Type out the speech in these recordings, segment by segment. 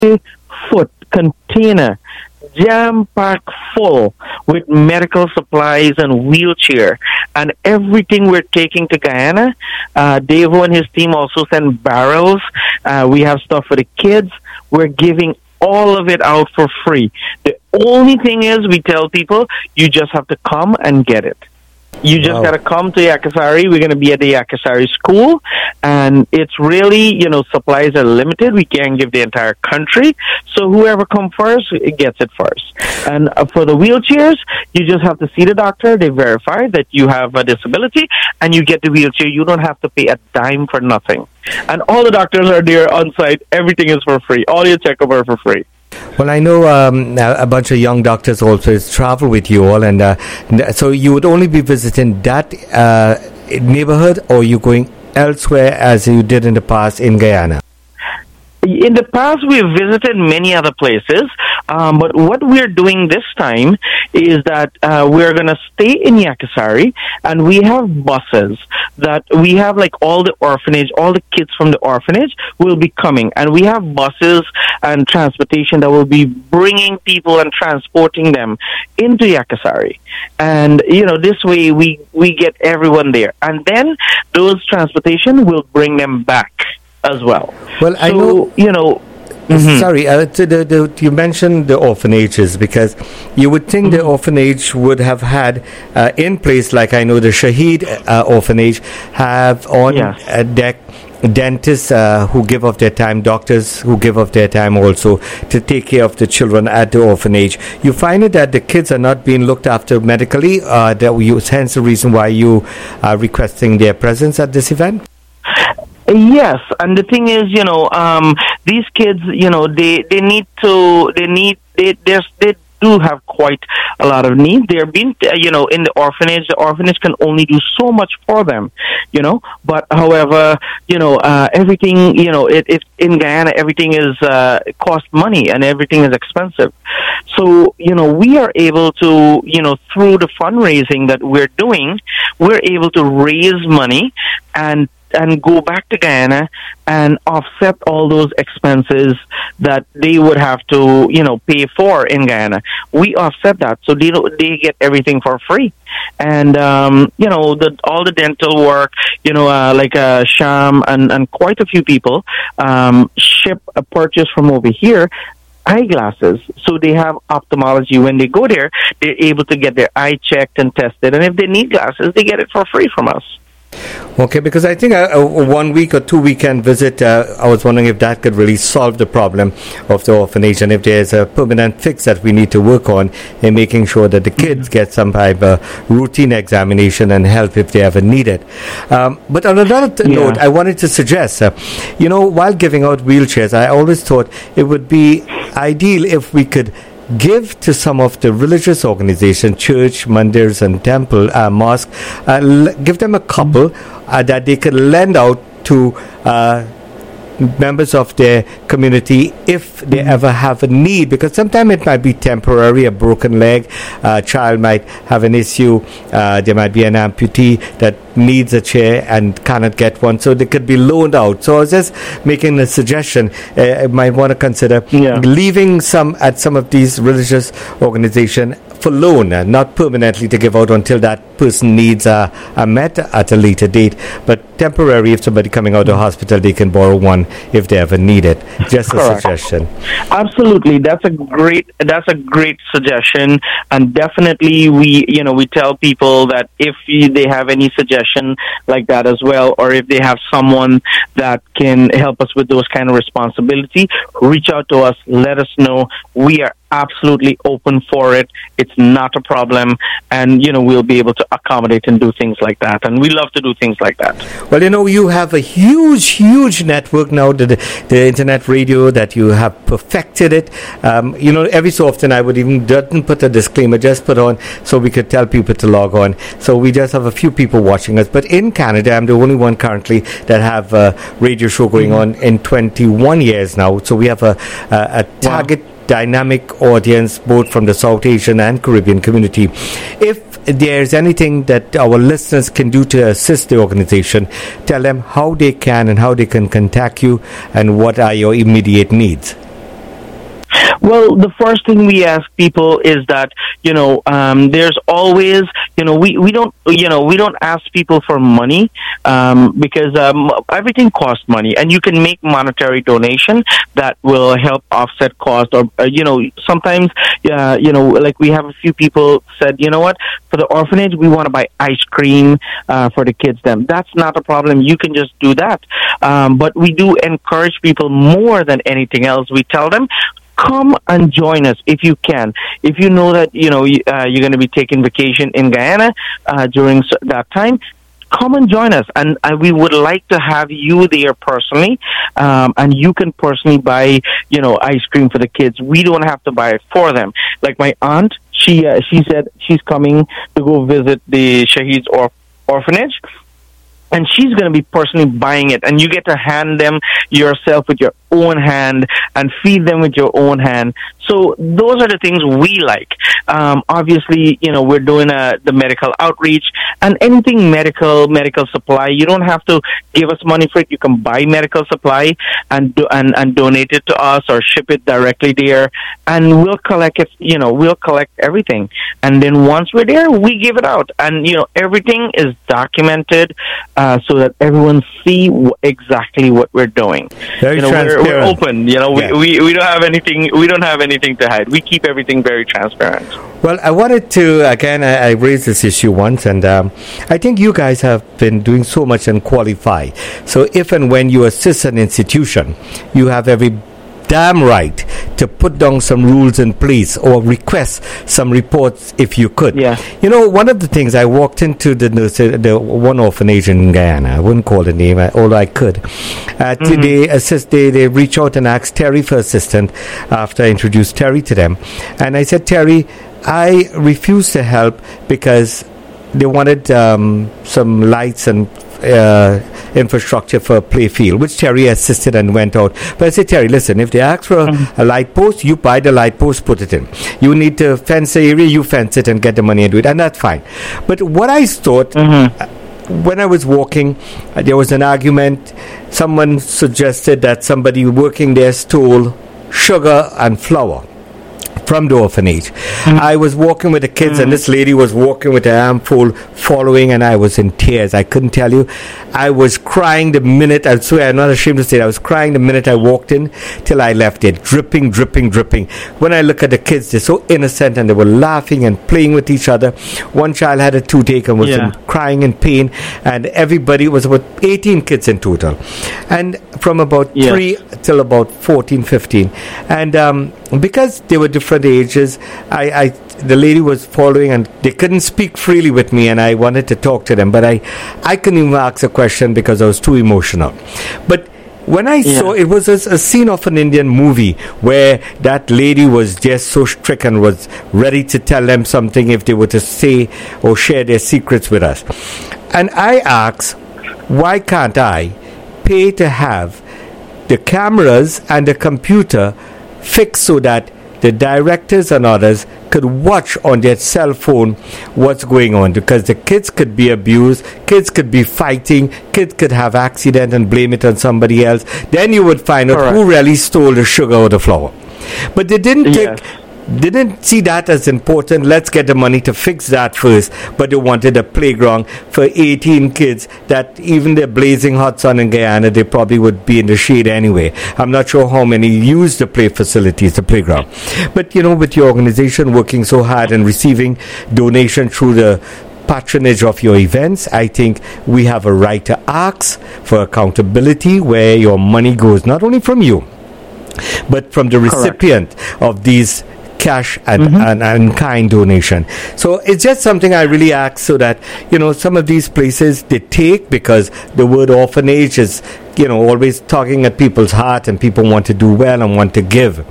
foot container jam-packed full with medical supplies and wheelchair and everything we're taking to Guyana. Devo and his team also send barrels. We have stuff for the kids. We're giving all of it out for free. The only thing is we tell people, you just have to come and get it. You just got to come to Yakasari. We're going to be at the Yakasari school, and it's really, supplies are limited. We can't give the entire country, so whoever comes first gets it first. And for the wheelchairs, you just have to see the doctor. They verify that you have a disability, and you get the wheelchair. You don't have to pay a dime for nothing. And all the doctors are there on site. Everything is for free. All your checkup are for free. Well, I know a bunch of young doctors also travel with you all, and so you would only be visiting that neighborhood, or you going elsewhere as you did in the past in Guyana? In the past, we've visited many other places, but what we're doing this time is that we're going to stay in Yakasari, and we have buses that we have, like all the orphanage, all the kids from the orphanage will be coming, and we have buses and transportation that will be bringing people and transporting them into Yakasari. And, this way we get everyone there. And then those transportation will bring them back as well. Well, I know, Mm-hmm. Sorry, you mentioned the orphanages, because you would think the orphanage would have had in place, like I know the Shaheed orphanage have on deck dentists who give of their time, doctors who give of their time also to take care of the children at the orphanage. You find it that the kids are not being looked after medically, hence the reason why you are requesting their presence at this event? Yes, and the thing is, these kids, they do have quite a lot of needs. They're being, in the orphanage can only do so much for them, But however, everything, it in Guyana, everything is cost money and everything is expensive. So, we are able to, through the fundraising that we're doing, we're able to raise money and go back to Guyana and offset all those expenses that they would have to, pay for in Guyana. We offset that, so they get everything for free. And, all the dental work, like Sham and quite a few people ship a purchase from over here, eyeglasses. So they have ophthalmology. When they go there, they're able to get their eye checked and tested. And if they need glasses, they get it for free from us. Okay, because I think a 1 week or 2 weekend visit, I was wondering if that could really solve the problem of the orphanage, and if there's a permanent fix that we need to work on in making sure that the kids get some type of routine examination and help if they ever need it. But on another note, I wanted to suggest, while giving out wheelchairs, I always thought it would be ideal if we could give to some of the religious organizations, church, mandirs and temple, mosque, give them a couple that they could lend out to members of their community if they ever have a need, because sometimes it might be temporary, a broken leg, a child might have an issue, there might be an amputee that needs a chair and cannot get one, so they could be loaned out. So I was just making a suggestion. I might want to consider leaving some at some of these religious organizations for loan, not permanently to give out until that person needs are met at a later date, but temporary. If somebody coming out of hospital, they can borrow one if they ever need it. Just a suggestion. Absolutely, that's a great suggestion, and definitely we tell people that if they have any suggestion like that as well, or if they have someone that can help us with those kind of responsibility, reach out to us. Let us know. We are absolutely open for it. It's not a problem, and we'll be able to accommodate and do things like that, and we love to do things like that. Well, you have a huge network now, the internet radio, that you have perfected it. Every so often I would even didn't put a disclaimer, just put on so we could tell people to log on. So we just have a few people watching us, but in Canada I'm the only one currently that have a radio show going on in 21 years now. So we have a target dynamic audience both from the South Asian and Caribbean community. If there's anything that our listeners can do to assist the organization, tell them how they can and how they can contact you and what are your immediate needs. Well, the first thing we ask people is that, there's always, we don't ask people for money, because everything costs money, and you can make monetary donation that will help offset cost, or, sometimes, like we have a few people said, you know what, for the orphanage, we want to buy ice cream, for the kids then. That's not a problem. You can just do that. But we do encourage people more than anything else. We tell them, come and join us if you can. If you know that, you're going to be taking vacation in Guyana during that time, come and join us. And we would like to have you there personally. And you can personally buy, ice cream for the kids. We don't have to buy it for them. Like my aunt, she said she's coming to go visit the Shaheed's orphanage. And she's going to be personally buying it. And you get to hand them yourself with your own hand and feed them with your own hand. So those are the things we like. Obviously, we're doing the medical outreach and anything medical supply. You don't have to give us money for it. You can buy medical supply and donate it to us or ship it directly there. And we'll collect it, we'll collect everything. And then once we're there, we give it out. And, everything is documented so that everyone see exactly what we're doing. Very transparent. We're open. We don't have anything. We don't have anything to hide. We keep everything very transparent. Well, I wanted to again. I raised this issue once, and I think you guys have been doing so much in Qualify. So if and when you assist an institution, you have every damn right to put down some rules in place or request some reports if you could. Yeah. One of the things, I walked into the one orphanage in Guyana. I wouldn't call the name, although I could. They reach out and ask Terry for assistance after I introduced Terry to them. And I said, Terry, I refuse to help because they wanted some lights and infrastructure for a play field, which Terry assisted and went out. But I said, Terry, listen, if they ask for a light post, you buy the light post, put it in. You need to fence the area, you fence it and get the money and do it, and that's fine. But what I thought, when I was walking, there was an argument. Someone suggested that somebody working there stole sugar and flour from the orphanage. I was walking with the kids, and this lady was walking with her arm full, following, and I was in tears. I couldn't tell you. I was crying the minute, I swear, I'm not ashamed to say it, I was crying the minute I walked in till I left it, dripping. When I look at the kids, they're so innocent, and they were laughing and playing with each other. One child had a toothache and was crying in pain, and everybody, was about 18 kids in total. And from about 3 till about 14, 15. And because they were different ages, the lady was following, and they couldn't speak freely with me, and I wanted to talk to them, but I couldn't even ask a question because I was too emotional. But when I saw, it was a scene of an Indian movie where that lady was just so stricken, was ready to tell them something if they were to say or share their secrets with us. And I asked, why can't I pay to have the cameras and the computer fixed so that the directors and others could watch on their cell phone what's going on? Because the kids could be abused, kids could be fighting, kids could have accident and blame it on somebody else. Then you would find out who really stole the sugar or the flour. But they didn't see that as important. Let's get the money to fix that first. But they wanted a playground for 18 kids that even the blazing hot sun in Guyana, they probably would be in the shade anyway. I'm not sure how many use the play facilities, the playground. But, with your organization working so hard and receiving donation through the patronage of your events, I think we have a right to ask for accountability where your money goes, not only from you, but from the recipient of these cash and kind donation. So it's just something I really ask, so that some of these places they take, because the word orphanage is always talking at people's heart, and people want to do well and want to give.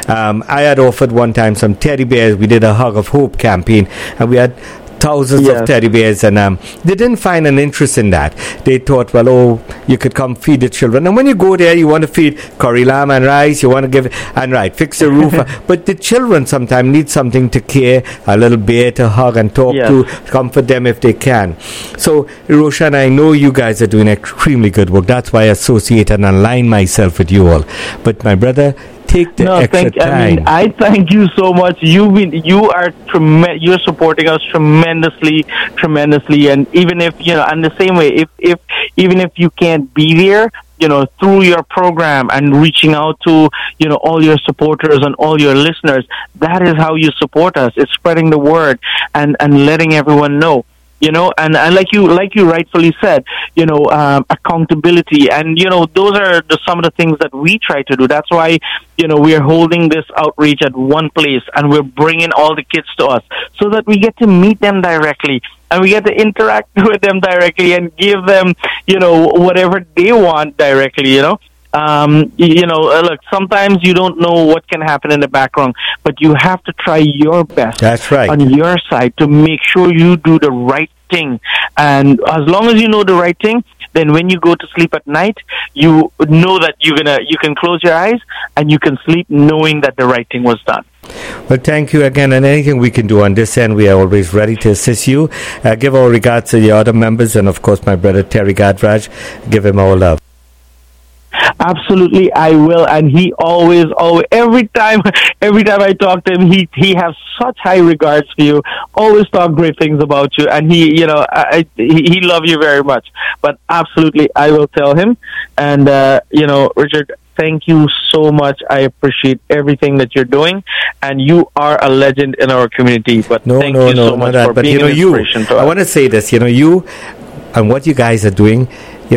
I had offered one time some teddy bears. We did a Hug of Hope campaign, and we had thousands of teddy bears, and they didn't find an interest in that. They thought, you could come feed the children, and when you go there, you want to feed curry lamb and rice, you want to give and fix the roof. But the children sometimes need something to care, a little bear to hug and talk to, comfort them if they can. So Roshan, I know you guys are doing extremely good work. That's why I associate and align myself with you all. But my brother, take the extra time. I thank you so much. You're supporting us tremendously, and even if and the same way, if even if you can't be there, through your program and reaching out to, all your supporters and all your listeners, that is how you support us. It's spreading the word and letting everyone know. And like you rightfully said, accountability, and those are some of the things that we try to do. That's why we are holding this outreach at one place, and we're bringing all the kids to us so that we get to meet them directly, and we get to interact with them directly and give them whatever they want directly. Look, sometimes you don't know what can happen in the background, but you have to try your best. That's right. On your side to make sure you do the right thing. And as long as you know the right thing, then when you go to sleep at night, you know that you can close your eyes and you can sleep knowing that the right thing was done. Well, thank you again, and anything we can do on this end, we are always ready to assist you. Give our regards to the other members, and of course my brother Terry Gadraj. Give him our love. Absolutely, I will. And he always, every time I talk to him, he has such high regards for you. Always talk great things about you, and he loves you very much. But absolutely, I will tell him. And Richard, thank you so much. I appreciate everything that you're doing, and you are a legend in our community. But thank you so much for being an inspiration to us. I want to say this. You and what you guys are doing.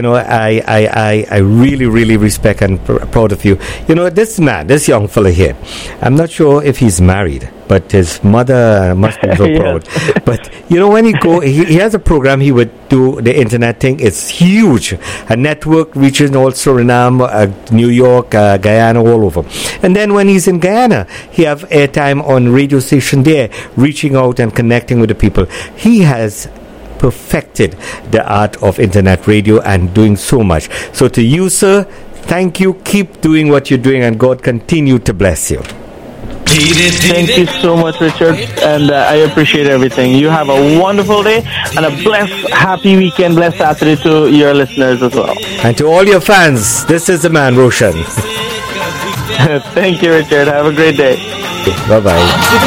I really, really respect and proud of you. This young fella here, I'm not sure if he's married, but his mother must be so proud. But, when he has a program, he would do the internet thing. It's huge. A network reaching all Suriname, New York, Guyana, all over. And then when he's in Guyana, he have airtime on radio station there, reaching out and connecting with the people. He has perfected the art of internet radio and doing so much. So to you, sir, thank you. Keep doing what you're doing, and God continue to bless you. Thank you so much, Richard, and I appreciate everything. You have a wonderful day and a blessed, happy weekend, blessed Saturday to your listeners as well. And to all your fans, this is the man, Roshan. Thank you, Richard. Have a great day. Bye-bye.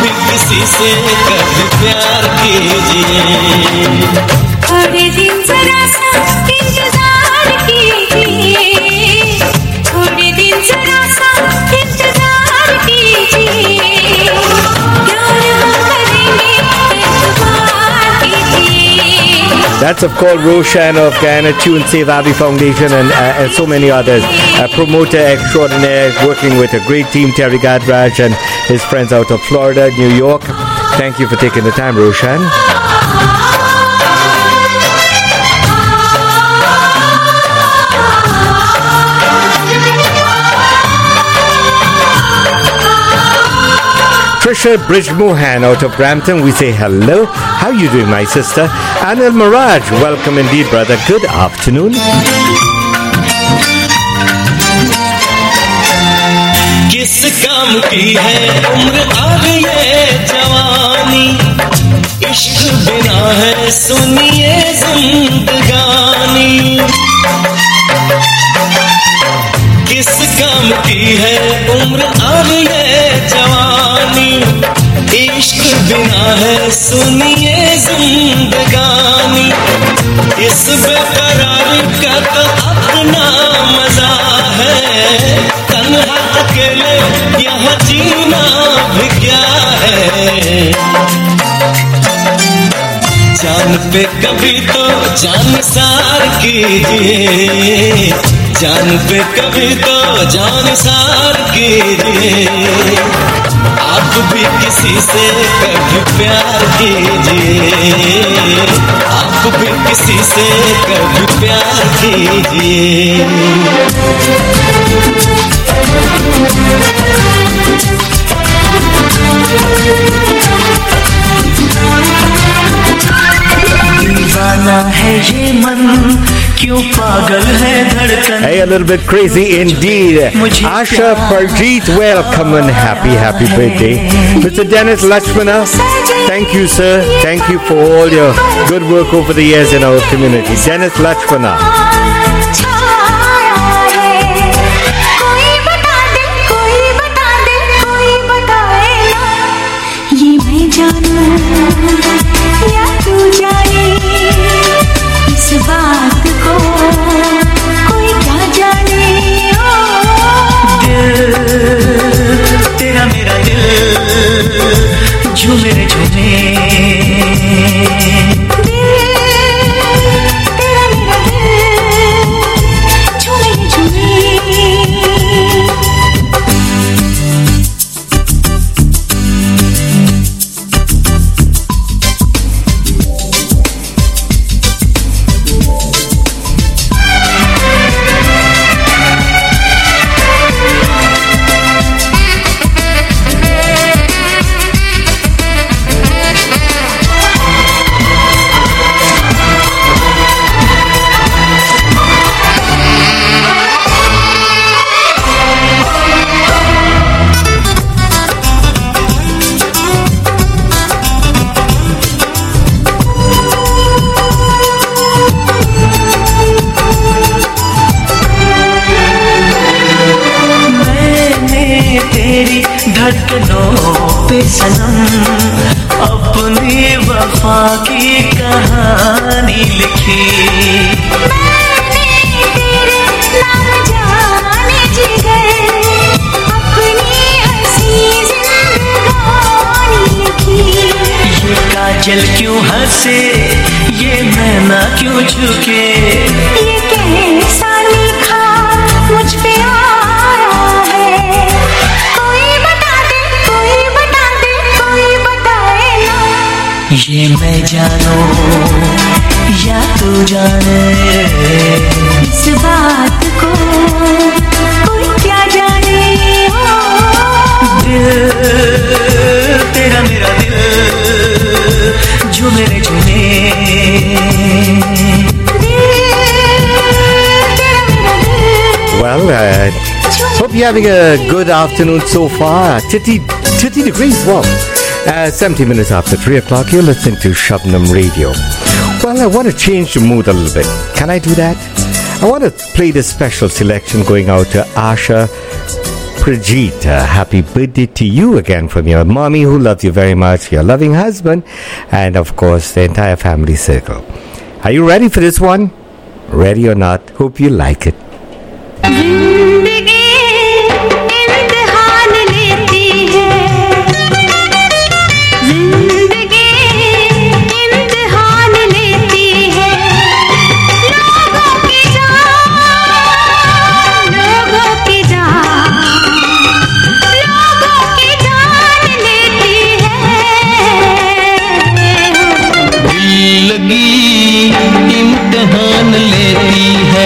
That's of course Roshan of Guyana Tune Save Abbey Foundation and so many others. A promoter extraordinaire working with a great team, Terry Gadraj and his friends out of Florida, New York. Thank you for taking the time, Roshan. Trisha Bridge Mohan out of Brampton, we say hello. How you doing, my sister? Anil Miraj, welcome indeed, brother. Good afternoon. किस काम की है उम्र आ गई जवानी इश्क बिना है सुनिए जिंदगानी किस काम की है उम्र आ गई जवानी इश्क बिना है सुनिए जिंदगानी इस बेकरारी का तो अपना मजा है तन्हा अकेले यहाँ जीना भी क्या है जान पे कभी तो जान सार कीजिए जान पे कभी तो जान सार कीजिए आप भी किसी से कभी प्यार कीजिए आप भी किसी से कभी प्यार कीजिए दीवाना है ये मन क्यों पागल है धड़कन Hey, a little bit crazy indeed. Asha Parjeet, welcome and happy birthday. Mr. Dennis Lakshmana, thank you, sir. Thank you for all your good work over the years in our community. Dennis Lakshmana. झूमे रे झूमे धड़कनों पे सनम अपनी वफा की कहानी लिखी मैंने तेरे नाम जाने जिगर अपनी हंसी जिंदगानी लिखी। ये काजल क्यों हंसे ये नैना क्यों झुके ये कैसा लिखा मुझ पे आया है कोई बता दे कोई बता दे कोई बताए ना। ये मैं जानूं या तू जाने इस बात को कोई क्या जाने हो। दिल तेरा मेरा दिल झूमे रे झूमे Well, hope you're having a good afternoon so far. 30 degrees, wow. 70 minutes after 3 o'clock, you're listening to Shabnam Radio. Well, I want to change the mood a little bit. Can I do that? I want to play this special selection going out to Asha Prajit. Happy birthday to you again from your mommy who loves you very much, your loving husband, and of course, the entire family circle. Are you ready for this one? Ready or not, hope you like it. जिंदगी इम्तिहान लेती है जिंदगी इम्तिहान लेती है लोगों की जान लेती है। दिल लगी इम्तिहान लेती है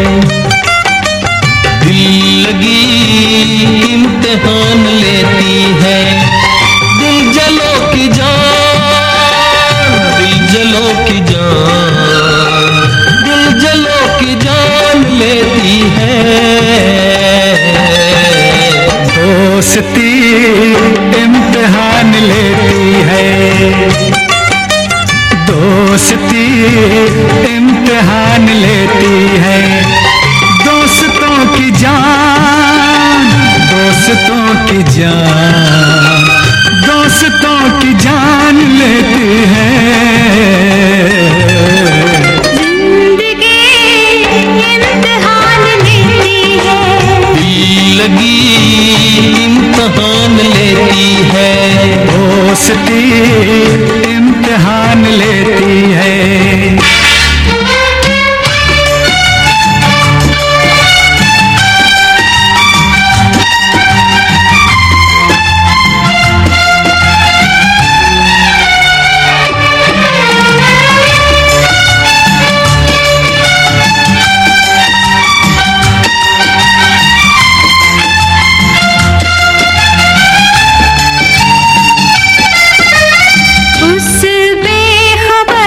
लगी इम्तिहान लेती है दिल जलो की जान दिल जलो की जान दिल जलो की जान लेती है दोस्ती इम्तिहान लेती है दोस्ती इम्तिहान लेती है दोस्तों की जान दोस्तों की जान दोस्तों की जान लेती है। जिंदगी इम्तिहान लेती है दिल लगी इम्तिहान लेती है दोस्ती इम्तिहान लेती है। उस बेखबर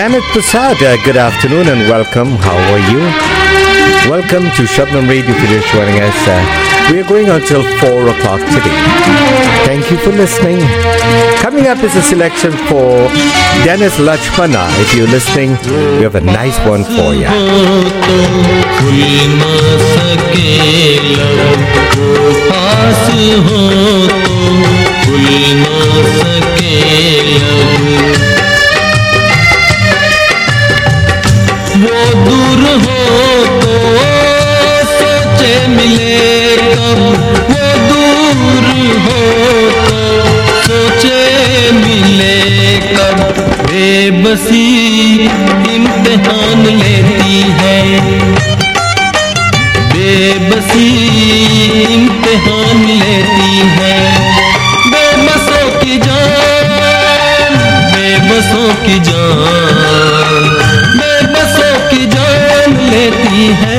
Janet Prasad, good afternoon and welcome. How are you? Welcome to Shabnam Radio for just joining us. We are going until 4 o'clock today. Thank you for listening. Coming up is a selection for Dennis Lachmana. If you're listening, we have a nice one for you. वो दूर हो तो सोचे मिले कब, वो दूर हो तो सोचे मिले कब, बेबसी इम्तिहान लेती है, बेबसी इम्तिहान लेती है, बेबसों की जान, बेबसों की जान, बेबसों की जान लेती है,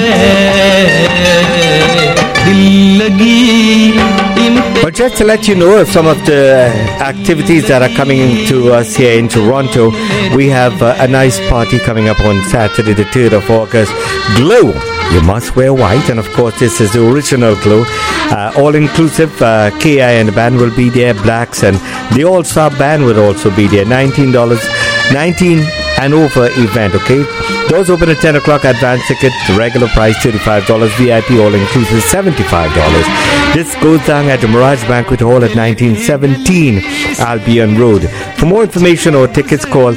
दिल लगी। But just to let you know of some of the activities that are coming to us here in Toronto, we have a nice party coming up on Saturday the 3rd of August. Glow! You must wear white, and of course this is the original Glow. All-inclusive, KI and the band will be there, Blacks, and the All-Star band will also be there. $19, 19 and over event, okay? Doors open at 10 o'clock, advance ticket, regular price $35, VIP all-inclusive $75. This goes down at the Mirage Banquet Hall at 1917 Albion Road. For more information or tickets, call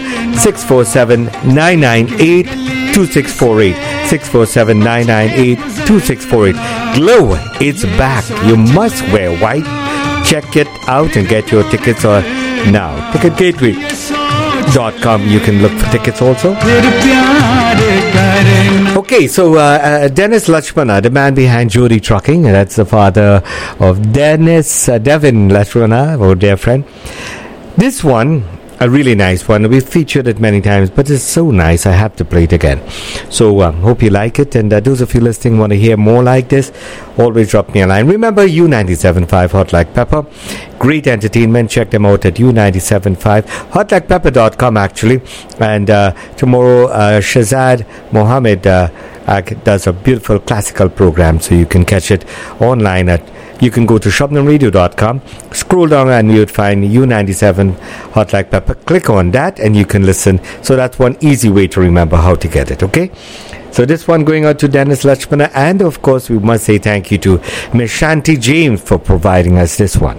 647-998-2648. 647-998-2648. Glow, it's back. You must wear white. Check it out and get your tickets now. TicketGateway.com. You can look for tickets also. Okay, so Dennis Lachmana, the man behind Jody Trucking, and that's the father of Dennis, Devin Lachmana, our dear friend. This one, a really nice one. We've featured it many times, but it's so nice, I have to play it again. So, hope you like it, and those of you listening want to hear more like this, always drop me a line. Remember U97.5 Hot Like Pepper. Great entertainment. Check them out at U97.5 hotlikePepper.com actually. And tomorrow Shazad Mohammed does a beautiful classical program, so you can catch it online at, you can go to shabnamradio.com, scroll down and you would find U97 Hot Like Pepper. Click on that and you can listen. So that's one easy way to remember how to get it, okay? So this one going out to Dennis Lachmana, and of course we must say thank you to Miss Shanti James for providing us this one.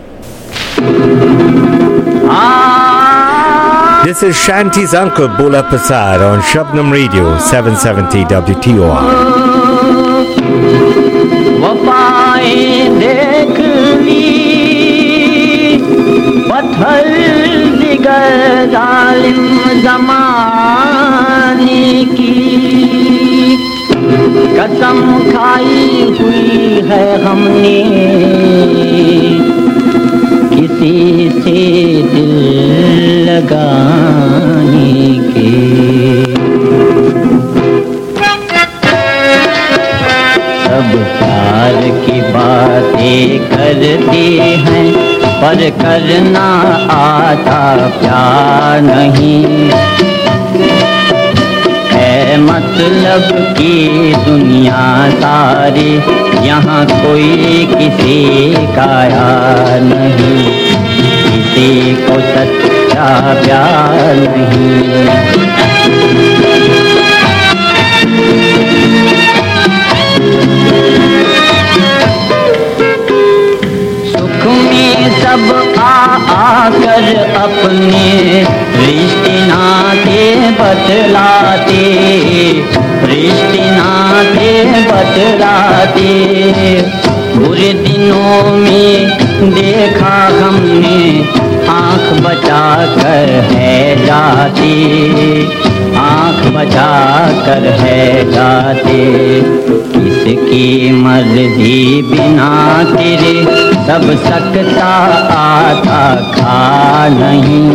This is Shanti's uncle Bola Prasad on Shabnam Radio 770 WTOR. वफाएं देख ली पत्थर दिगर जालिम ज़माने की, कसम खाई हुई है हमने किसी से दिल लगाने की। सब प्यार की बातें करते हैं पर करना आता प्यार नहीं है, मतलब की दुनिया सारी, यहाँ कोई किसी का यार नहीं, किसी को सच्चा प्यार नहीं। सुख में सब आकर अपने रिश्ते नाते बतलाते, रिश्ते नाते बतलाते, बुरे दिनों में देखा हमने आँख बचा कर है जाते, आँख बचा कर है जाते, किसकी मर्जी बिना तेरे सब सकता आता खा नहीं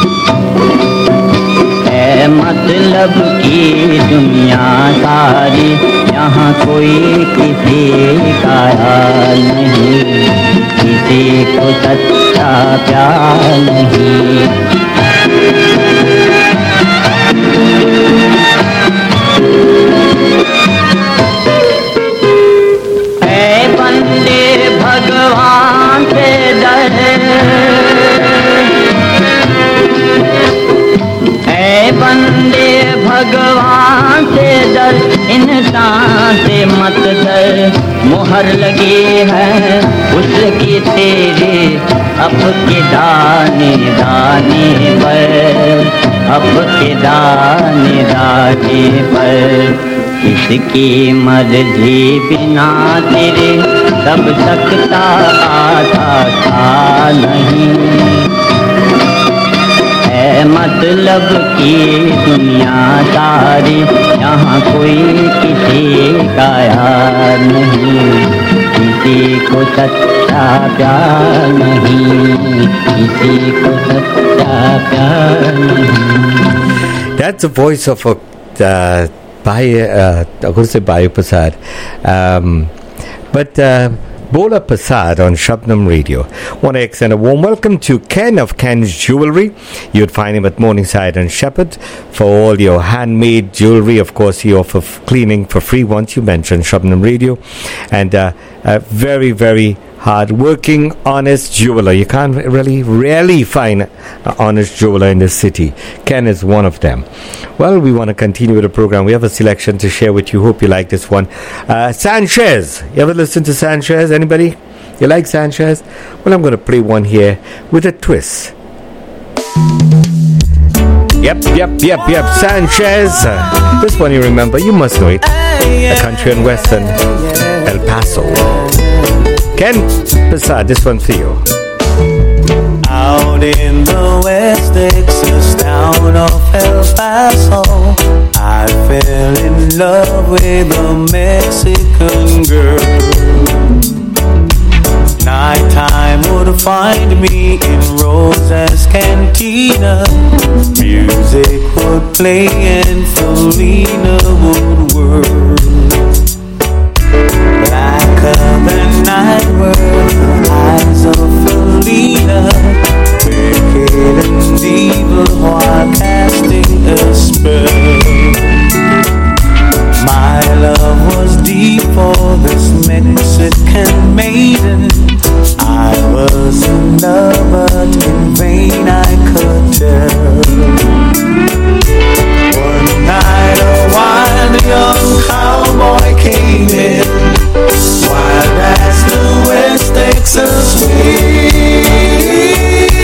है, मतलब की दुनिया सारी, यहाँ कोई किसी का हाल नहीं, किसी को सच्चा प्यार नहीं। सांसें मत धर, मोहर लगी है उसकी तेरे अब के दाने दाने पर, अब के दाने दाने पर। किसकी मर्जी बिना तेरे सब सकता आधा था नहीं। है मतलब की दुनिया सारी, यहाँ कोई किसी का यार नहीं, किसी को सच्चा प्यार नहीं, किसी को सच्चा प्यार नहीं। That's the voice of a Bayu Prasad, but Bola Prasad on Shabnam Radio. Want to extend a warm welcome to Ken of Ken's Jewelry. You'd find him at Morningside and Shepherd for all your handmade jewelry. Of course, he offers cleaning for free once you mention Shabnam Radio. And a very, very hard-working, honest jeweler. You can't rarely find an honest jeweler in this city. Ken is one of them. Well, we want to continue with the program. We have a selection to share with you. Hope you like this one. Sanchez. You ever listen to Sanchez? Anybody? You like Sanchez? Well, I'm going to play one here with a twist. Yep. Sanchez. This one you remember. You must know it. A country and western, El Paso. Ken Prasad, this one for you. Out in the West Texas town of El Paso, I fell in love with a Mexican girl. Nighttime would find me in Rosa's cantina. Music would play and Felina would whirl. Blacker than night were the eyes of Felina, wicked and evil while casting a spell. My love was deep for this Mexican maiden. I was in love but in vain I could tell. One night a wild young cowboy came in, wild as the West Texas wind.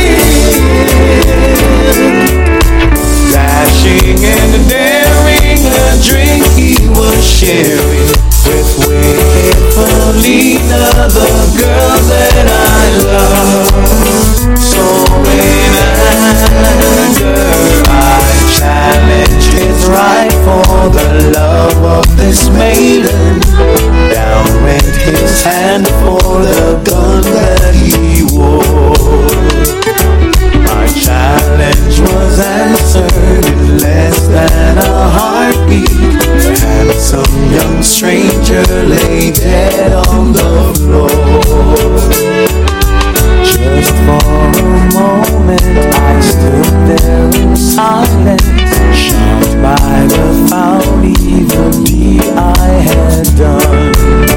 Dashing and daring, a drink he was sharing with wicked Felina, the girl that I love. So in anger I challenge his right for the love of this maiden. Down went his hand for the gun that he wore. My challenge was answered in less than a heartbeat. Handsome young stranger lay dead on the floor. Just for a moment I stood there in silence, shocked by the foul evil deed I had done.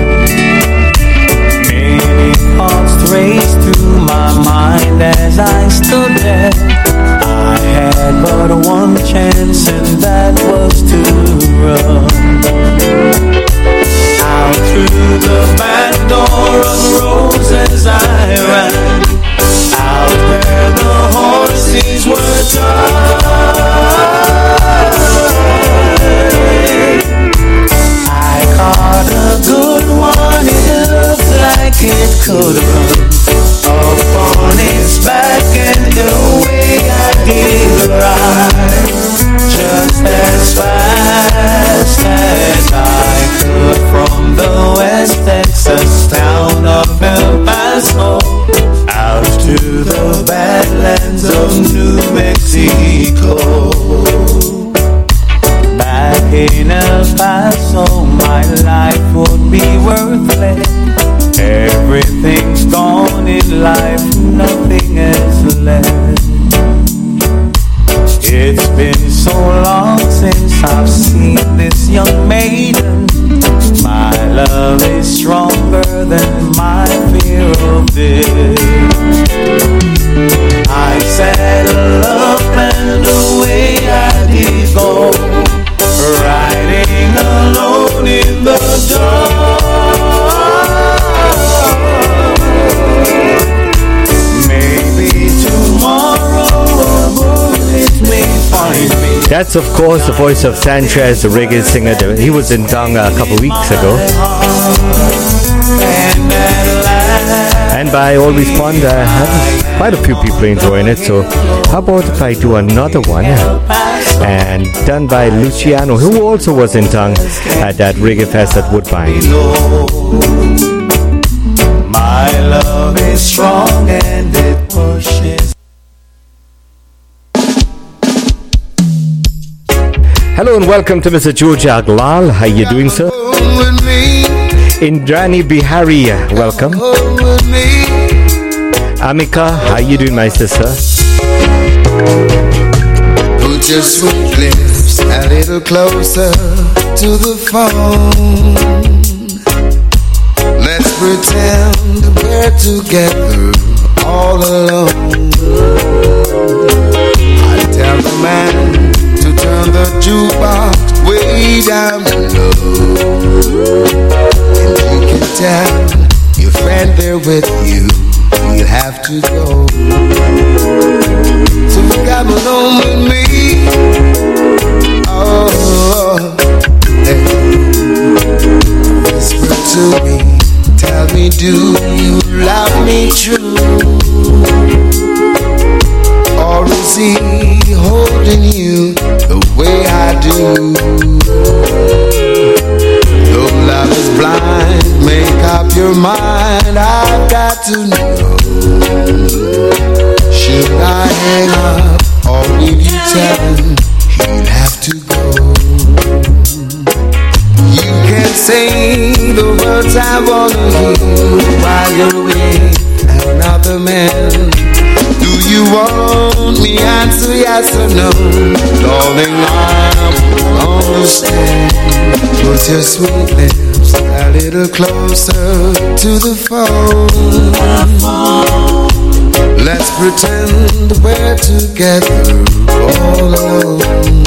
Many thoughts raced through my mind as I stood there. I had but one chance and that was to run. Out through the back door of Roses I ran, out where the horses were tied. I caught a good one, it looked like it could run. Up on its back and away I did ride, just as fast as I could from the West Texas town of El Paso out to the badlands of New Mexico. Back in El Paso my life would be worthless. Everything's gone in life, nothing is left. It's been so long since I've seen this young maiden. My love is stronger than my fear of death. I saddled up and away I did go, riding That's, of course, the voice of Sanchez, the reggae singer. He was in Tonga a couple weeks ago. And by Always Pond, I have quite a few people enjoying it. So how about if I do another one? And done by Luciano, who also was in Tonga at that reggae fest at Woodbine. My love is strong and it pushes. Hello and welcome to Mr. George Aglal. How you doing, sir? Indrani Bihari, welcome. Amika, how you doing, my sister? Put your sweet lips a little closer to the phone. Let's pretend we're together all alone. I tell the man to turn the jukebox way down low. And you can tell your friend there with you, he'll have to go. So come along with me. Oh, hey. Whisper to me, tell me, do you love me true? Or is he holding you the way I do? Though love is blind, make up your mind, I've got to know. Should I hang up or will you tell him he'll have to go? You can say the words I wanna hear while you're with another man. Do you want me? Answer yes or no. Darling, I will understand. Put your sweet lips a little closer to the phone. Let's pretend we're together all alone.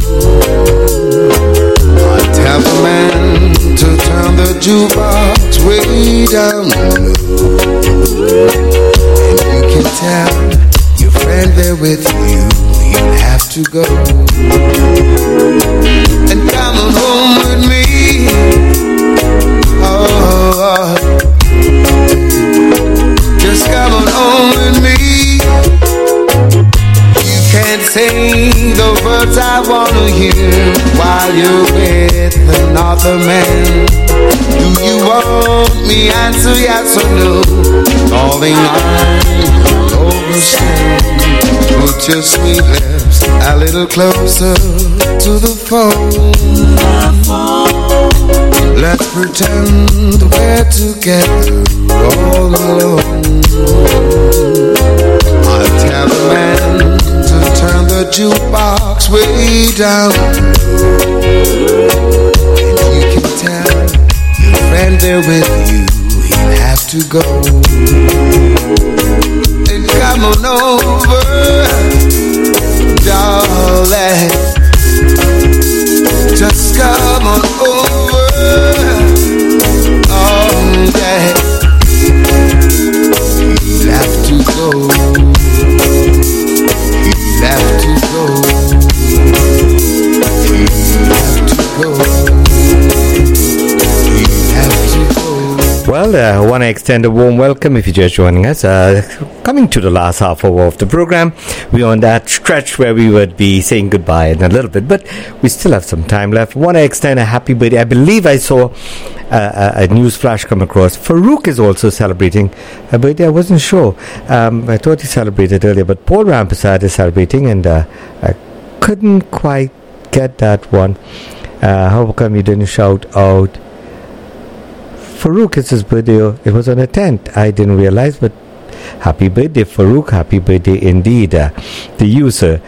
I tell the man to turn the jukebox way down low. And you can tell your friend there with you, he'll have to go. And come on home with me. Oh, just come on home with me. You can't say the words I wanna hear while you're with another man. Do you want me? Answer yes or no. Darling, I overstand. Put your sweet lips a little closer to the phone. Let's pretend we're together all alone. I'll tell the man to turn the jukebox way down low. And you can tell your friend there with you, he'll have to go. And come on over, darling. Just come on over. Oh, yeah. He'll have to go. He'll have to go. He'll have to go. He'll have to go. Well, I want to extend a warm welcome if you're just joining us. Coming to the last half hour of the program, we're on that stretch where we would be saying goodbye in a little bit, but we still have some time left. I want to extend a happy birthday. I believe I saw a news flash come across. Farouk is also celebrating a birthday. I wasn't sure. I thought he celebrated earlier, but Paul Rampersad is celebrating, and I couldn't quite get that one. How come you didn't shout out? Farouk, it's his birthday. It was on the 10th. I didn't realize, but happy birthday, Farouk. Happy birthday indeed. The user.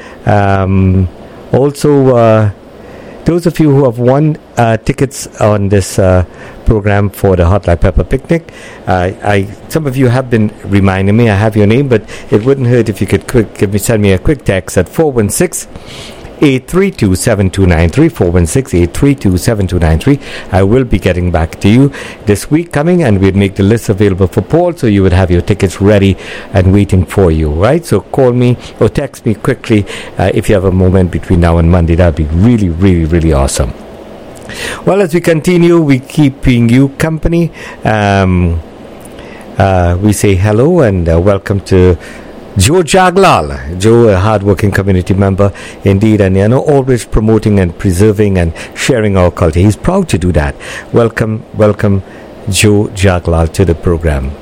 Also, those of you who have won tickets on this program for the Hot Like Pepper Picnic, some of you have been reminding me I have your name, but it wouldn't hurt if you could send me a quick text at 416 416-832-7293, 416-832-7293. I will be getting back to you this week coming, and we'll make the list available for Paul, so you would have your tickets ready and waiting for you, right? So call me or text me quickly if you have a moment between now and Monday. That'd be really, really, really awesome. Well, as we continue, we keeping you company. We say hello and welcome to Joe Jaglal. Joe, a hardworking community member indeed, and always promoting and preserving and sharing our culture. He's proud to do that. Welcome, Joe Jaglal, to the program.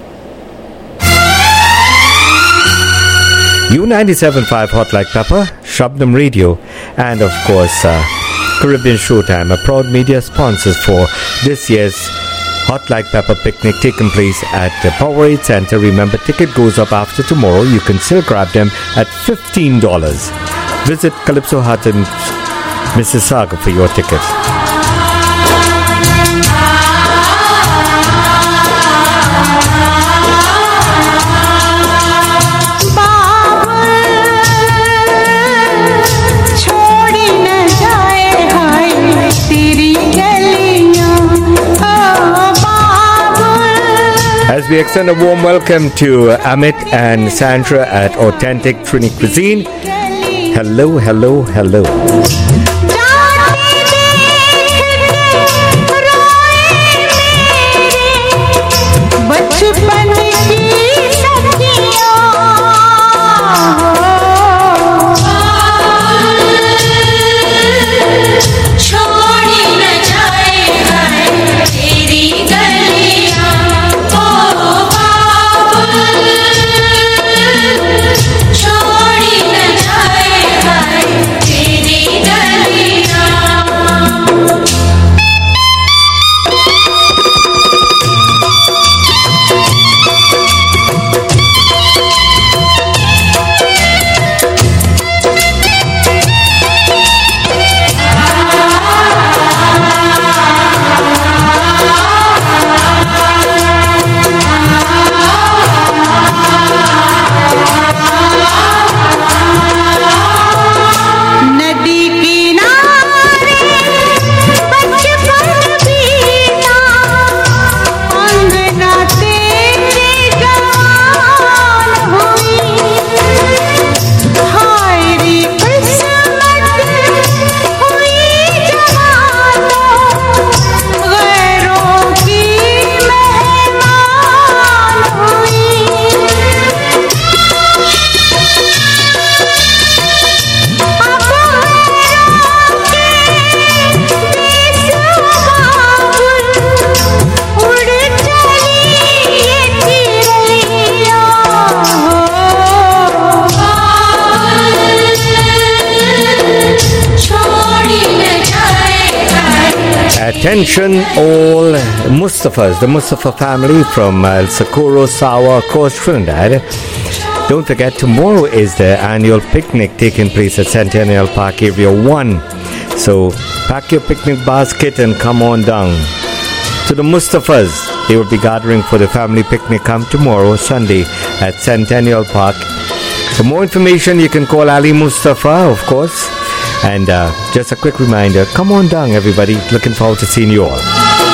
U97.5 Hot Like Pepper, Shabnam Radio, and of course Caribbean Showtime, a proud media sponsors for this year's Hot Like Pepper picnic taking place at the Powerade Center. Remember, ticket goes up after tomorrow. You can still grab them at $15. Visit Calypso Hut in Mississauga for your tickets. As we extend a warm welcome to Amit and Sandra at Authentic Trini Cuisine. Hello, hello, hello. Attention all Mustafas, the Mustafa family from El Socorro, Sawa, of course, Trinidad. Don't forget, tomorrow is the annual picnic taking place at Centennial Park Area 1. So pack your picnic basket and come on down to the Mustafas. They will be gathering for the family picnic come tomorrow, Sunday, at Centennial Park. For more information, you can call Ali Mustafa, of course. And just a quick reminder, come on down, everybody. Looking forward to seeing you all.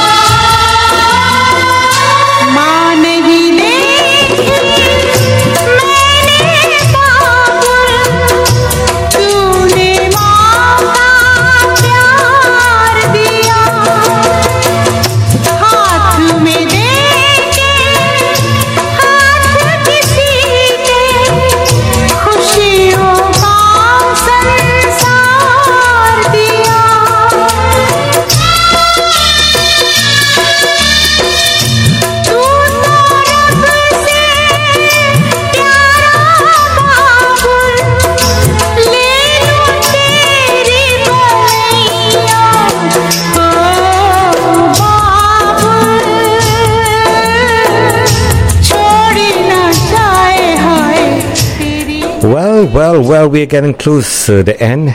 Well, we're getting close to the end.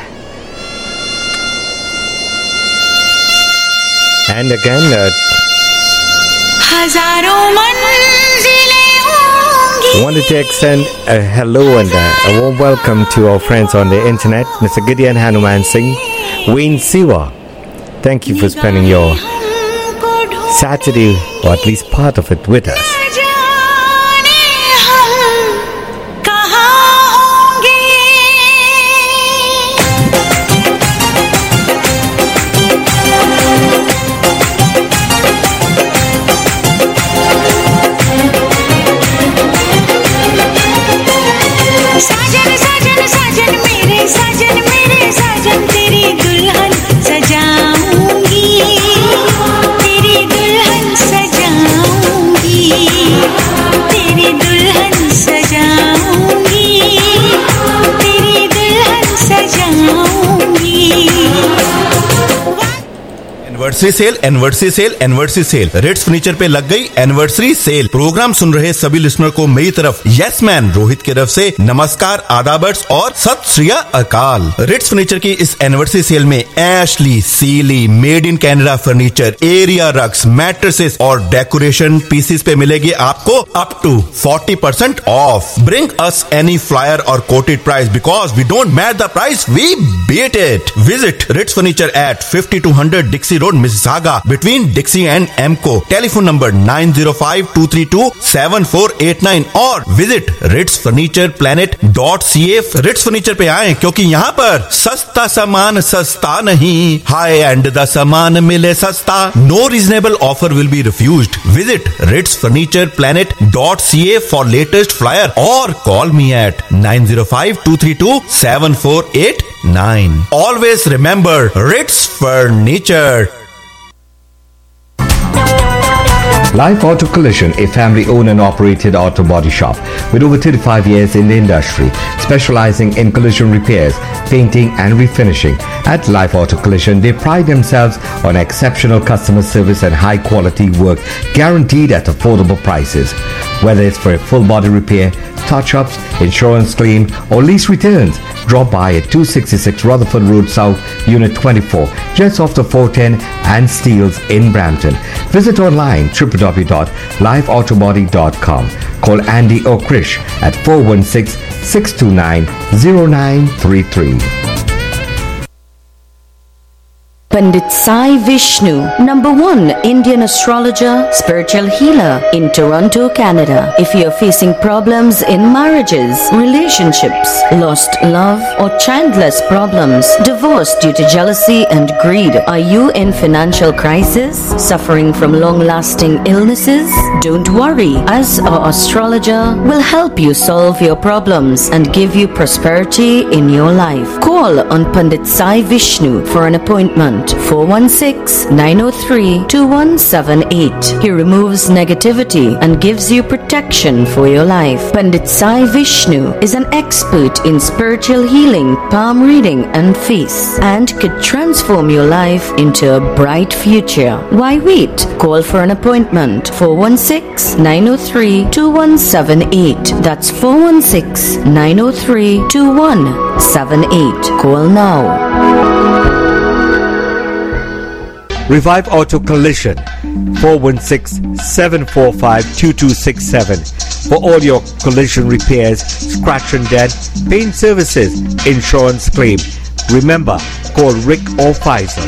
And again, हजारों मंजिलें होंगी I wanted to extend a hello and a warm welcome to our friends on the internet, Mr. Gideon Hanuman Singh, Wayne Siwa. Thank you for spending your Saturday, or at least part of it, with us. Anniversary sale Rates Furniture पे लग गई anniversary cell. Programme सुन रहे सभी listener को मेरी तरफ yes man Rohit की तरफ से नमस्कार, आदाबर्स और सत श्री अकाल। रेट्स फर्नीचर की इस एनिवर्सरी सेल में Ashley, Sealy, made in Canada furniture, area rugs, mattresses और डेकोरेशन पीसेस पे मिलेगी आपको up to 40% off. Bring us any flyer और quoted price because we don't match the price, we beat it. Visit Rates Furniture at 5200 Dixie Road, Mississauga, between Dixie and Emco. Telephone number 905-232-7489 और visit RitzFurniturePlanet.ca। Ritz Furniture पे आएं क्योंकि यहाँ पर सस्ता सामान सस्ता नहीं, हाई एंड द सामान मिले सस्ता। No reasonable offer will be refused. Visit RitzFurniturePlanet.ca for latest flyer or call me at 905-232-7489. Always remember Ritz Furniture. Life Auto Collision, a family-owned and operated auto body shop with over 35 years in the industry, specializing in collision repairs, painting and refinishing. At Life Auto Collision, they pride themselves on exceptional customer service and high-quality work guaranteed at affordable prices. Whether it's for a full-body repair, touch-ups, insurance claim or lease returns, drop by at 266 Rutherford Road South, Unit 24, just off the 410 and Steeles in Brampton. Visit online www.lifeautobody.com. Call Andy or Krish at 416-629-0933. Pandit Sai Vishnu, #1 Indian astrologer, spiritual healer in Toronto, Canada. If you're facing problems in marriages, relationships, lost love or childless problems, divorce due to jealousy and greed, are you in financial crisis, suffering from long-lasting illnesses? Don't worry, as our astrologer will help you solve your problems and give you prosperity in your life. Call on Pandit Sai Vishnu for an appointment. 416-903-2178. He removes negativity and gives you protection for your life. Pandit Sai Vishnu is an expert in spiritual healing, palm reading and face, and could transform your life into a bright future. Why wait? Call for an appointment. 416-903-2178. That's 416-903-2178. Call now. Revive Auto Collision, 416-745-2267 for all your collision repairs, scratch and dent, paint services, insurance claim. Remember, call Rick or Faisal,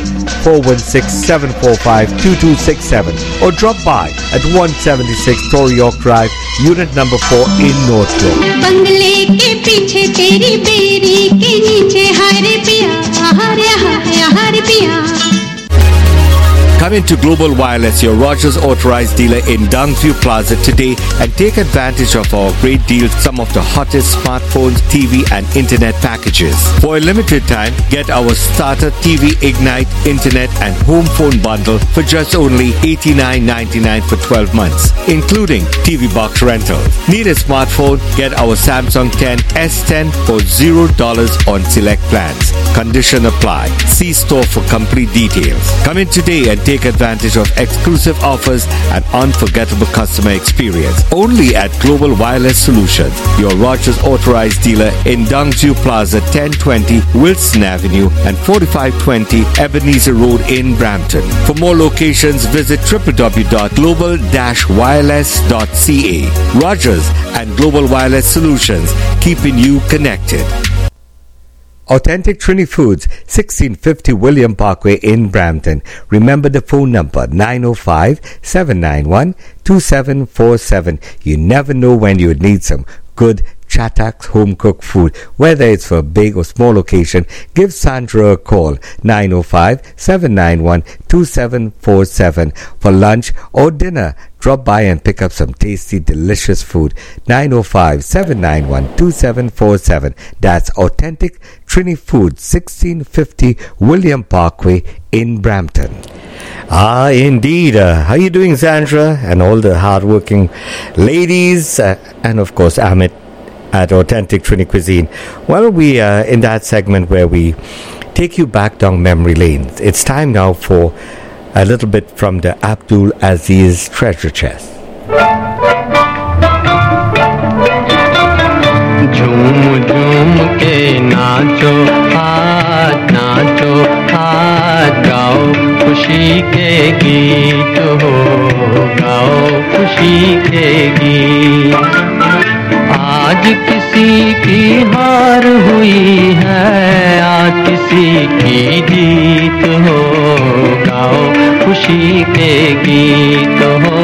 416-745-2267 or drop by at 176 Torrey York Drive, Unit number 4 in North York. बंगले के पीछे तेरी berry के नीचे हारे पिया, हारे हारे हारे पिया. Come into Global Wireless, your Rogers authorized dealer in Dungview Plaza today and take advantage of our great deals, some of the hottest smartphones, TV and internet packages. For a limited time, get our starter TV Ignite, internet and home phone bundle for just only $89.99 for 12 months, including TV box rental. Need a smartphone? Get our Samsung 10 S10 for $0 on select plans. Condition apply. See store for complete details. Come in today and take take advantage of exclusive offers and unforgettable customer experience. Only at Global Wireless Solutions, your Rogers authorized dealer in Dongju Plaza, 1020 Wilson Avenue and 4520 Ebenezer Road in Brampton. For more locations, visit www.global-wireless.ca. Rogers and Global Wireless Solutions, keeping you connected. Authentic Trini Foods, 1650 William Parkway in Brampton. Remember the phone number, 905-791-2747. You never know when you would need some good Chatax home-cooked food. Whether it's for a big or small occasion, give Sandra a call, 905-791-2747. For lunch or dinner, drop by and pick up some tasty, delicious food. 905-791-2747. That's Authentic Trini Foods, 1650 William Parkway in Brampton. Indeed. How you doing, Sandra? And all the hardworking ladies, and of course, Amit at Authentic Trini Cuisine. Well, we are in that segment where we take you back down memory lane. It's time now for a little bit from the Abdul Aziz treasure chest. झूम झूम के नाचो आज गाओ खुशी के गीत हो, गाओ खुशी के गीत। आज किसी की हार हुई है, आज किसी की जीत हो, गाओ खुशी के गीत हो।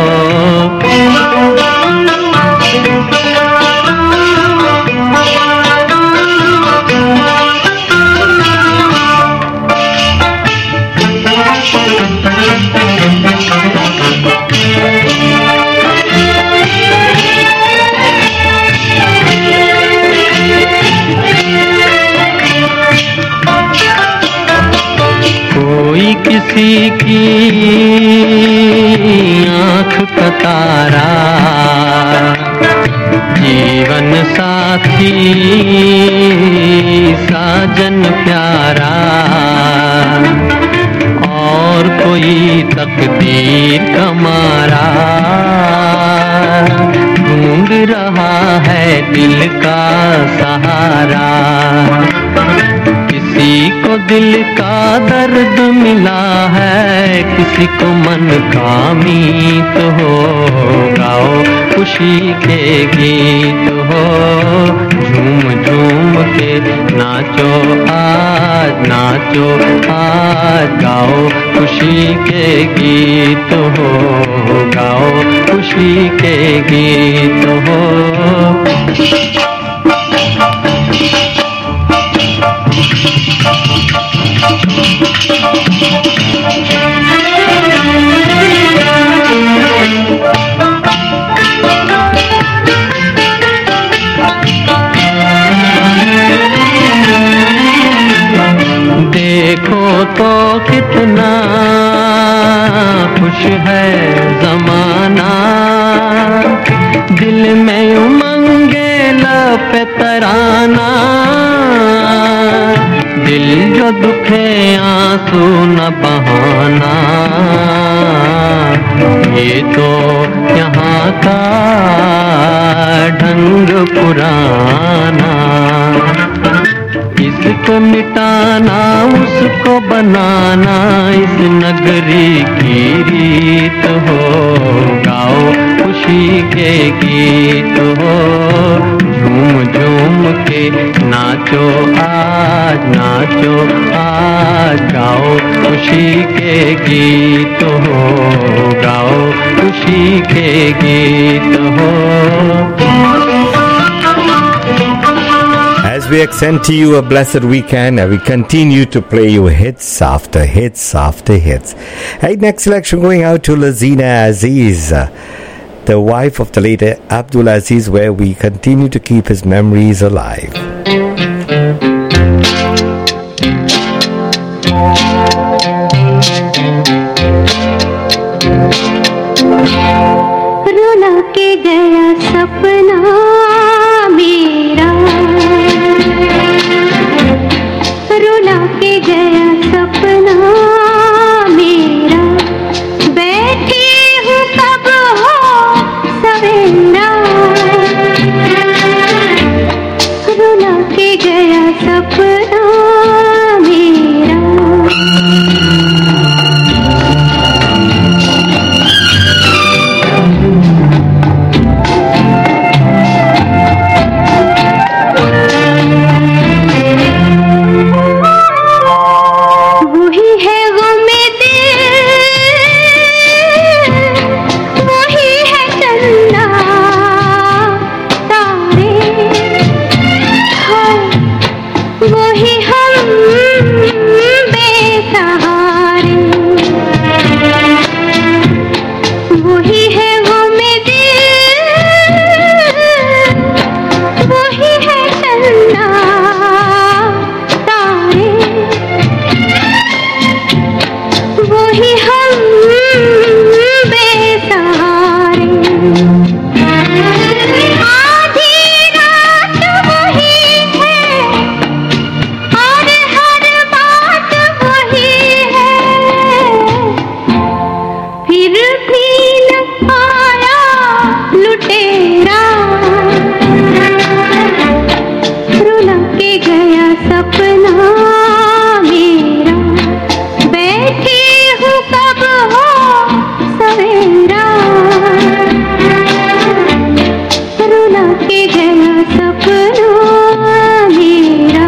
कोई किसी की आँख का तारा, जीवन साथी साजन प्यारा, और कोई तकदीर का मारा ढूंढ रहा है दिल का सहारा। किसी को दिल का दर्द मिला है, किसी को मन का मीत हो, गाओ खुशी के गीत हो। झूम झूम के नाचो आज गाओ खुशी के गीत हो, गाओ खुशी के गीत हो। देखो तो कितना खुश है जमाना, दिल में उमंगे लब तराना, दिल जो दुखे आंसू न बहाना। ये तो यहाँ का ढंग पुराना, इसको मिटाना उसको बनाना इस नगरी की रीत हो, गाओ खुशी के गीत हो। झूम झूम के नाचो आज गाओ खुशी के गीत हो, गाओ खुशी के गीत हो। As we extend to you a blessed weekend, and we continue to play you hits after hits after hits. Hey, next selection going out to Lazina Aziz, the wife of the late Abdul Aziz, where we continue to keep his memories alive. रुला के गया सपना मेरा, रुला के गया सपना मेरा, फिर भी न आया लुटेरा, रुला के गया सपना मेरा, बैठी हूँ कब हो सवेरा, रुला के गया सपना मेरा।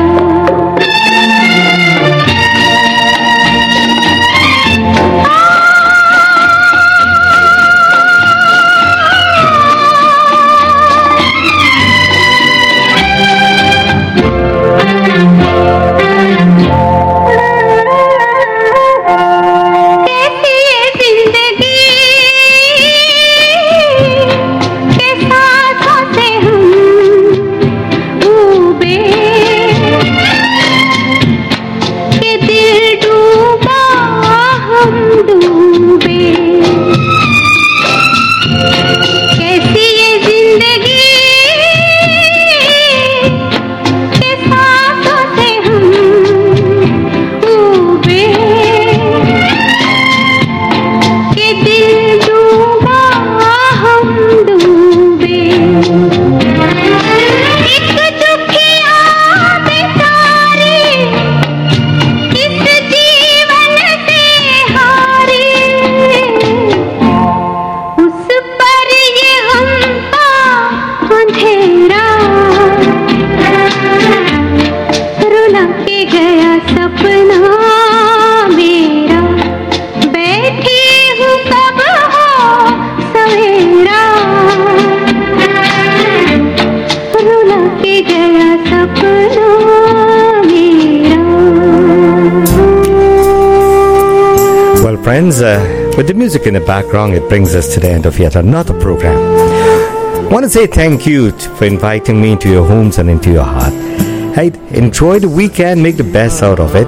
Friends, with the music in the background, it brings us to the end of yet another program. I want to say thank you for inviting me into your homes and into your heart. Hey, enjoy the weekend, make the best out of it.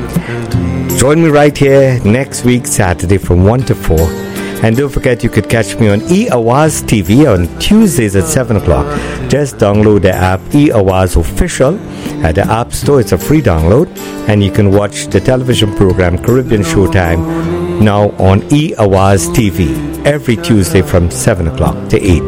Join me right here next week, Saturday from 1 to 4. And don't forget, you could catch me on eAwaz TV on Tuesdays at 7 o'clock. Just download the app eAwaz Official at the App Store. It's a free download. And you can watch the television program Caribbean Showtime now on eAwaz TV every Tuesday from 7 o'clock to 8.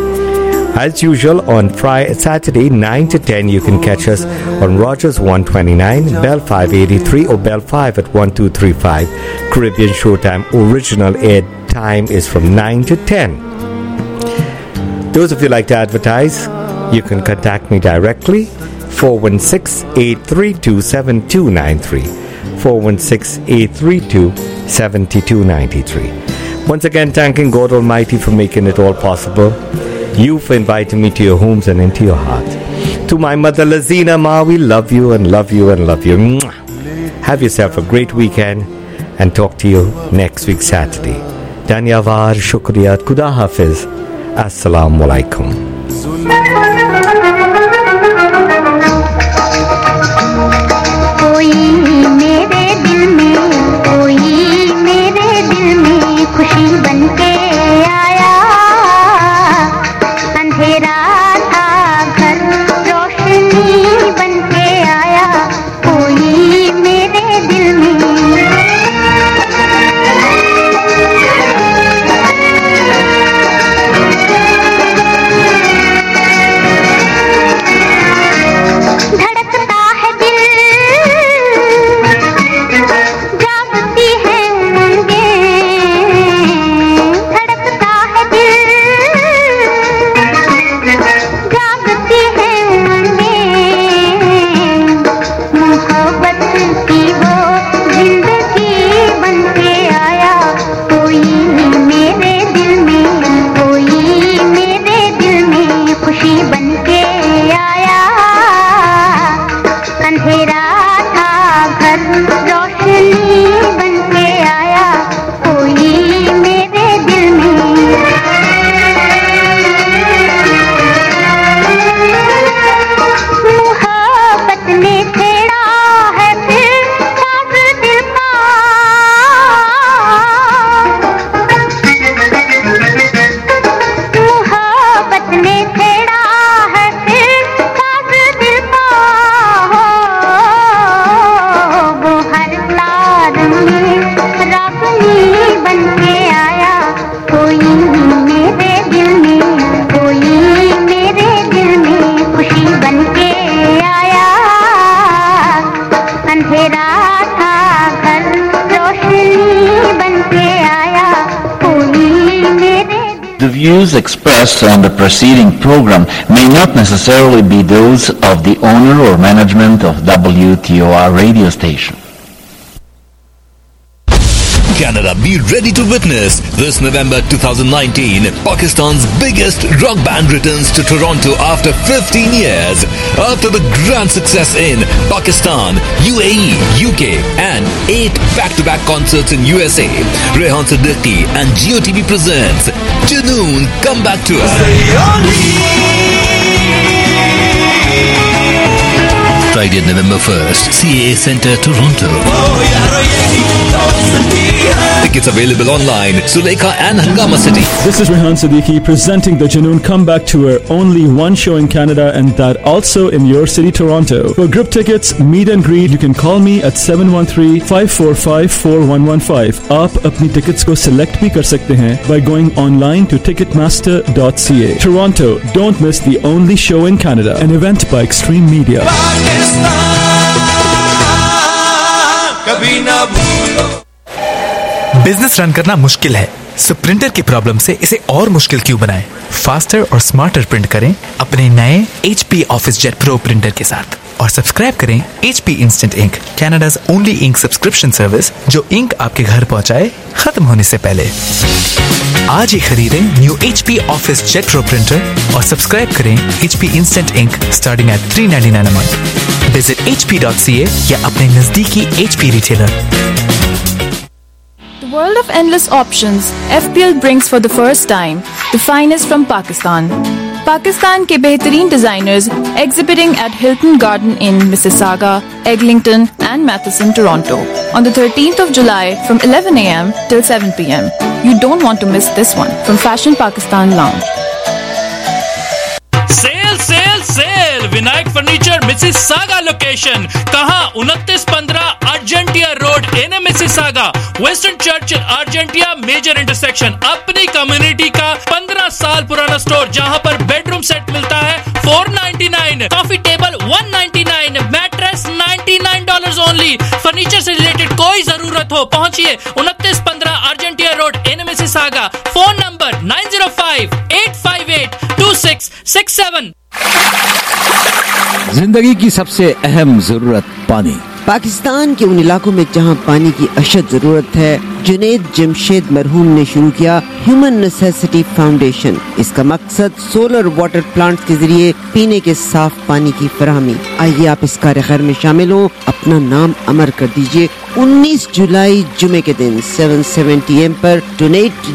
As usual, on Saturday 9 to 10, you can catch us on Rogers 129, Bell 583 or Bell 5 at 1235. Caribbean Showtime original air time is from 9 to 10. Those of you like to advertise, you can contact me directly, 416-832-7293, 416-832-7293. Once again, thanking God Almighty for making it all possible. You for inviting me to your homes and into your heart. To my mother Lazina Ma, we love you and love you and love you. Mwah. Have yourself a great weekend and talk to you next week Saturday. Dhanyavad, Shukriyat, Khuda Hafiz. Assalamu alaikum. खुशी बनके आया, अंधेरा था घर रोशनी बनके आया, कोई मेरे दिल में। The views expressed on the preceding program may not necessarily be those of the owner or management of WTOR radio station. Canada, be ready to witness this November 2019. Pakistan's biggest rock band returns to Toronto after 15 years. After the grand success in Pakistan, UAE, UK and 8 back-to-back concerts in USA, Rehan Siddiqui and GeoTV presents Junoon Comeback Tour. Friday, November 1st, CAA Centre, Toronto. Tickets available online, Sulekha and Hangama City. This is Rehan Siddiqui presenting the Junoon Comeback Tour. Only one show in Canada and that also in your city, Toronto. For group tickets, meet and greet, you can call me at 713-545-4115. आप अपनी tickets को select भी कर सकते हैं by going online to ticketmaster.ca. Toronto, don't miss the only show in Canada, an event by Extreme Media. Business run करना मुश्किल है, सो प्रिंटर की प्रॉब्लम से इसे और मुश्किल क्यों बनाएं? फास्टर और स्मार्टर प्रिंट करें अपने नए HP ऑफिसजेट प्रो प्रिंटर के साथ और सब्सक्राइब करें HP Instant Ink, Canada's only ink subscription service जो इंक आपके घर पहुंचाए खत्म होने से पहले। आज ही खरीदें new HP OfficeJet Pro printer और सब्सक्राइब करें HP Instant Ink starting at $3.99 a month. विजिट hp.ca या अपने नजदीकी HP retailer. World of endless options, FPL brings for the first time the finest from Pakistan. Pakistan के बेहतरीन designers exhibiting at Hilton Garden Inn, Mississauga, Eglinton and Matheson, Toronto on the 13th of July from 11 a.m. till 7 p.m. You don't want to miss this one from Fashion Pakistan Lounge. Sale Vinayak furniture Mississauga location कहां 2915 Argentia Road in Mississauga, western church Argentia major intersection. अपनी community का 15 साल पुराना store जहां पर bedroom set मिलता है $499, coffee table $199, mattress $99 only. Furniture से रिलेटेड कोई जरूरत हो पहुंचिए 2915 Argentia Road in Mississauga. Phone number 905-858-2667। जिंदगी की सबसे अहम जरूरत पानी। पाकिस्तान के उन इलाकों में जहां पानी की अशद जरूरत है, जुनैद जमशेद मरहूम ने शुरू किया ह्यूमन नेसेसिटी फाउंडेशन। इसका मकसद सोलर वाटर प्लांट के जरिए पीने के साफ पानी की फराहमी। आइए आप इस कार्य खैर में शामिल हो, अपना नाम अमर कर दीजिए। 19 जुलाई जुमे के दिन 7:70 AM पर डोनेट